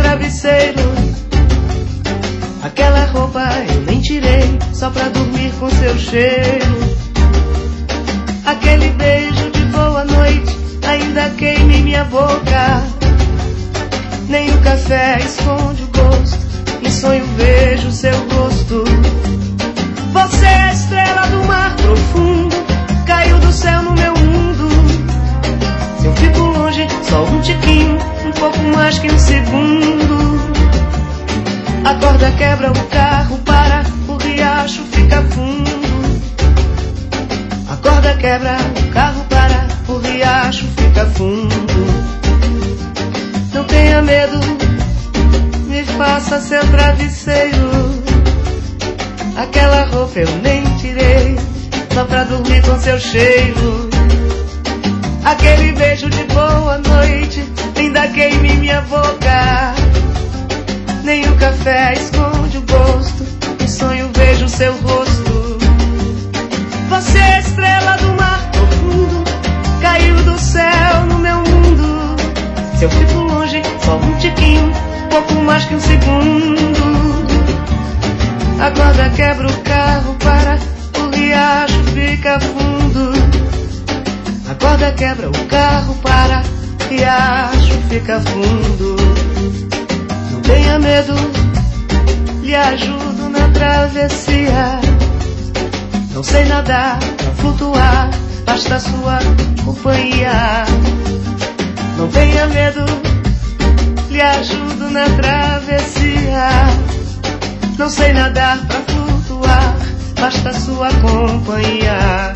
travesseiro. Aquela roupa eu nem tirei, só pra dormir com seu cheiro. Aquele beijo de boa noite ainda queima em minha boca. Nem o café esconde o gosto, em sonho vejo seu rosto. Você é a estrela do mar profundo, caiu do céu no meu mundo. Se eu fico longe, só um tiquinho, um pouco mais que um segundo. A corda quebra, o carro para, o riacho fica fundo. A corda quebra, o carro para, o riacho fica fundo. Não tenha medo, me faça seu travesseiro. Aquela roupa eu nem tirei, só pra dormir com seu cheiro. Aquele beijo de boa noite ainda queima em minha boca. Nem o café esconde o gosto, em sonho vejo seu rosto. Você é a estrela do mar profundo, caiu do céu no meu mundo. Se eu fico longe, só um tiquinho, pouco mais que um segundo. A corda quebra, o carro para, o riacho fica fundo. A corda quebra, o carro para, o riacho fica fundo. Não tenha medo, lhe ajudo na travessia. Não sei nadar, pra flutuar, basta sua companhia. Não tenha medo, lhe ajudo na travessia. Não sei nadar pra flutuar, basta sua companhia.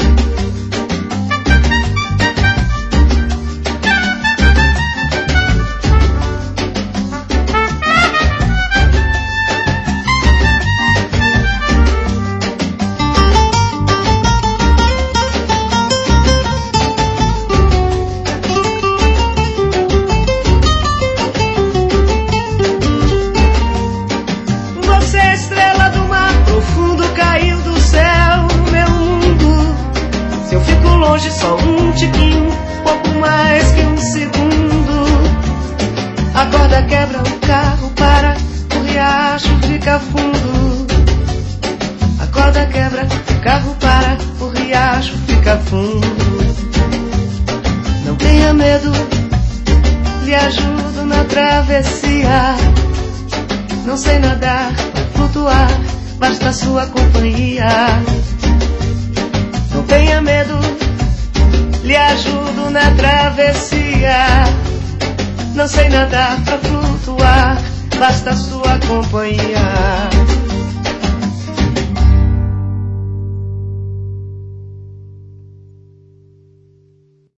Só um tiquinho, pouco mais que um segundo. A corda quebra, o carro para, o riacho fica fundo. A corda quebra, o carro para, o riacho fica fundo. Não tenha medo, lhe ajudo na travessia. Não sei nadar, pra flutuar, basta sua companhia. Não tenha medo, lhe ajudo na travessia. Não sei nadar pra flutuar, basta sua companhia.